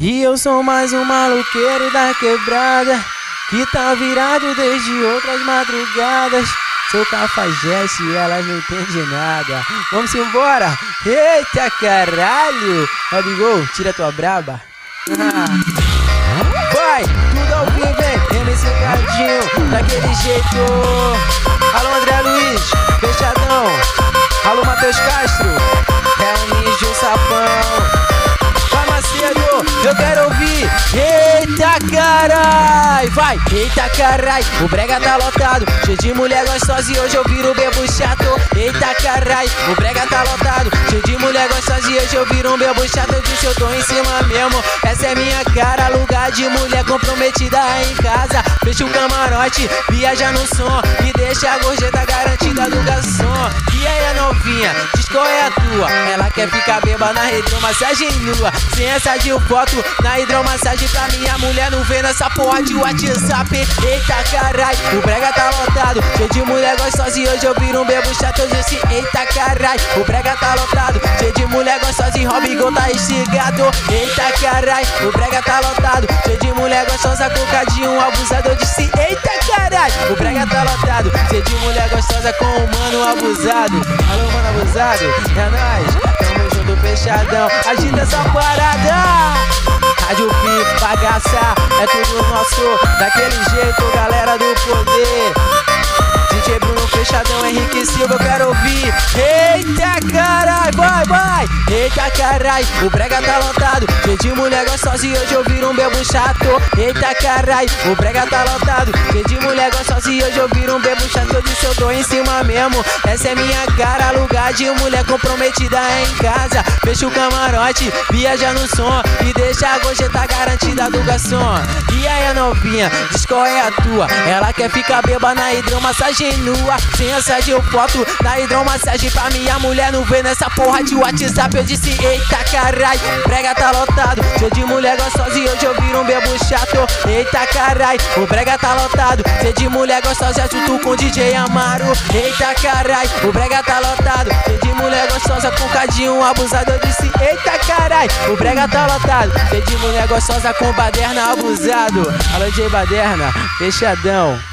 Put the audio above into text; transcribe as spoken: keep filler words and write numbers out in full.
E eu sou mais um maloqueiro da quebrada, que tá virado desde outras madrugadas. Sou cafajeste e elas não entendem nada. Vamos embora. Eita caralho. Robigol, tira tua braba. Vai, tudo ao vivo, hein? M C Cardinho, daquele jeito. Alô André Luiz, fechadão. Alô Matheus Castro, é o Ninja Sapão. Vai Macedo, eu quero ouvir. Eita carai, vai, eita carai. O brega tá lotado, cheio de mulher gostosa e hoje eu viro bebo chato. Eita carai, o brega tá lotado, cheio de mulher gostosa e hoje eu viro um bebo chato. Eu disse eu tô em cima mesmo, essa é minha cara. Lugar de mulher comprometida em casa. Fecha o camarote, viaja no som e deixa a gorjeta garantida do garçom. E aí a novinha, diz qual é a tua? Ela quer ficar beba na hidromassagem nua, sem essa de foto na hidromassagem. Pra minha mulher não vê nessa porra de WhatsApp. Eita carai, o brega tá lotado, cheio de mulher gostosa e hoje eu viro um bebo chato. Eu disse eita carai, o brega tá lotado, cheio de mulher gostosa e Robigol tá instigado. Eita carai, o brega tá lotado, cheio de mulher gostosa, cocadinho abusado. Eu disse eita carai, o brega tá lotado, cheio de mulher gostosa com o mano abusado. Alô mano abusado, é nóis, tamo junto fechadão, agita essa parada. Rádio Pi, bagaça, é tudo nosso, daquele jeito, galera do poder. D J Bruno fechadão, Henrique Silva, eu quero ouvir. Eita carai, vai, vai. Eita carai, o brega tá lotado, cheio de mulher gostosa e hoje eu viro um bebo chato. Eita carai, o brega tá lotado, cheio de mulher gostosa e hoje eu viro um bebo chato. Eu disse eu tô em cima mesmo, essa é minha cara. Lugar de mulher comprometida em casa. Fecha o camarote, viaja no som e deixa a gorjeta garantida do garçom. E aí a novinha, diz qual é a tua? Ela quer ficar beba na hidromassagem nua, sem essa de foto na hidromassagem. Pra minha mulher não ver nessa porra de WhatsApp. Eu disse eita carai, brega tá lotado, cheio de mulher gostosa e hoje eu viro um bebo chato. Eita carai, o brega tá lotado, cheio de mulher gostosa junto com D J Amaro. Eita carai, o brega tá lotado, cheio de mulher gostosa com cadinho abusado. Eu disse eita carai, o brega tá lotado, cheio de mulher gostosa com baderna abusado. Alô D J Baderna, fechadão.